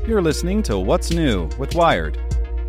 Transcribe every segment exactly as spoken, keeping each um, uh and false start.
You're listening to What's New with Wired.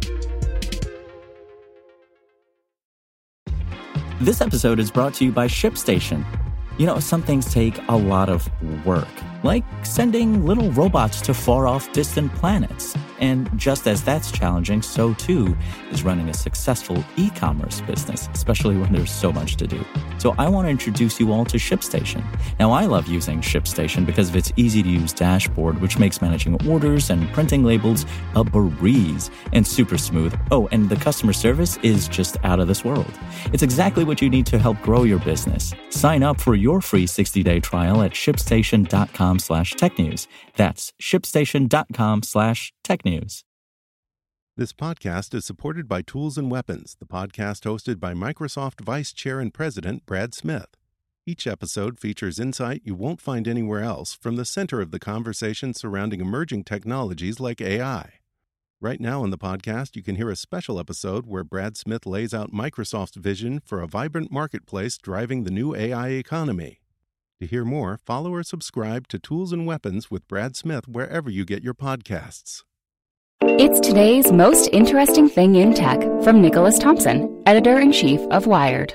This episode is brought to you by ShipStation. You know, some things take a lot of work, like sending little robots to far-off distant planets. And just as that's challenging, so too is running a successful e-commerce business, especially when there's so much to do. So I want to introduce you all to ShipStation. Now, I love using ShipStation because of its easy-to-use dashboard, which makes managing orders and printing labels a breeze and super smooth. Oh, and the customer service is just out of this world. It's exactly what you need to help grow your business. Sign up for your free sixty-day trial at shipstation.com slash technews. That's shipstation.com slash technews. This podcast is supported by Tools and Weapons, the podcast hosted by Microsoft Vice Chair and President Brad Smith. Each episode features insight you won't find anywhere else from the center of the conversation surrounding emerging technologies like A I. Right now in the podcast, you can hear a special episode where Brad Smith lays out Microsoft's vision for a vibrant marketplace driving the new A I economy. To hear more, follow or subscribe to Tools and Weapons with Brad Smith wherever you get your podcasts. It's today's most interesting thing in tech from Nicholas Thompson, editor-in-chief of Wired.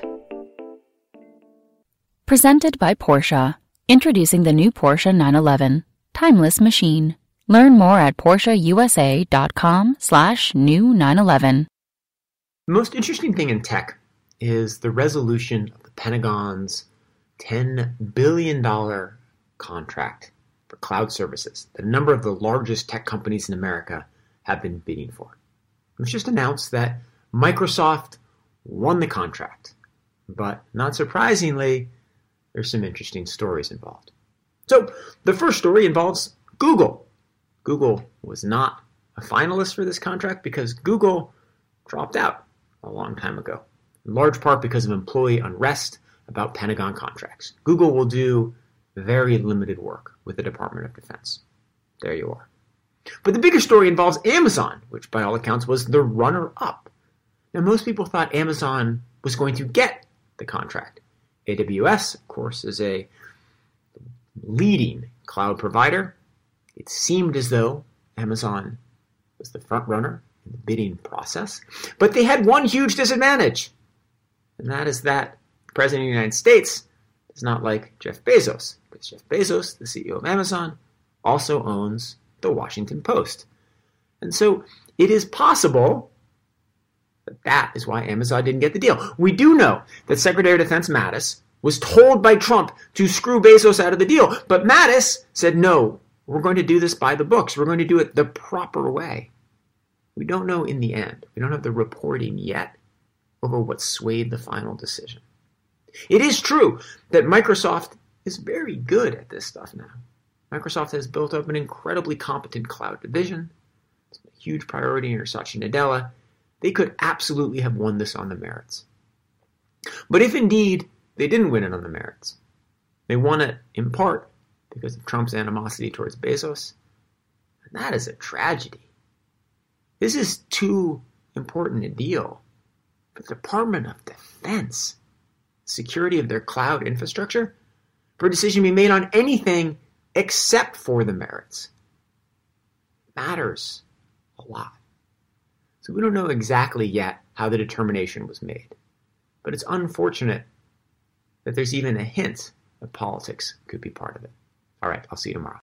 Presented by Porsche. Introducing the new Porsche nine eleven. Timeless machine. Learn more at PorscheUSA.com slash new 911. The most interesting thing in tech is the resolution of the Pentagon's ten billion dollars contract for cloud services that a number of the largest tech companies in America have been bidding for. It was just announced that Microsoft won the contract, but not surprisingly, there's some interesting stories involved. So the first story involves Google. Google was not a finalist for this contract because Google dropped out a long time ago, in large part because of employee unrest about Pentagon contracts. Google will do very limited work with the Department of Defense. There you are. But the bigger story involves Amazon, which by all accounts was the runner-up. Now, most people thought Amazon was going to get the contract. A W S, of course, is a leading cloud provider. It seemed as though Amazon was the front runner in the bidding process. But they had one huge disadvantage, and that is that the President of the United States is not like Jeff Bezos, because Jeff Bezos, the C E O of Amazon, also owns the Washington Post. And so it is possible that that is why Amazon didn't get the deal. We do know that Secretary of Defense Mattis was told by Trump to screw Bezos out of the deal. But Mattis said, no, we're going to do this by the books. We're going to do it the proper way. We don't know in the end. We don't have the reporting yet over what swayed the final decision. It is true that Microsoft is very good at this stuff now. Microsoft has built up an incredibly competent cloud division. It's a huge priority under Satya Nadella. They could absolutely have won this on the merits. But if indeed they didn't win it on the merits, they won it in part because of Trump's animosity towards Bezos, and that is a tragedy. This is too important a deal for the Department of Defense, security of their cloud infrastructure, for a decision to be made on anything except for the merits. It matters a lot. So we don't know exactly yet how the determination was made. But it's unfortunate that there's even a hint that politics could be part of it. All right, I'll see you tomorrow.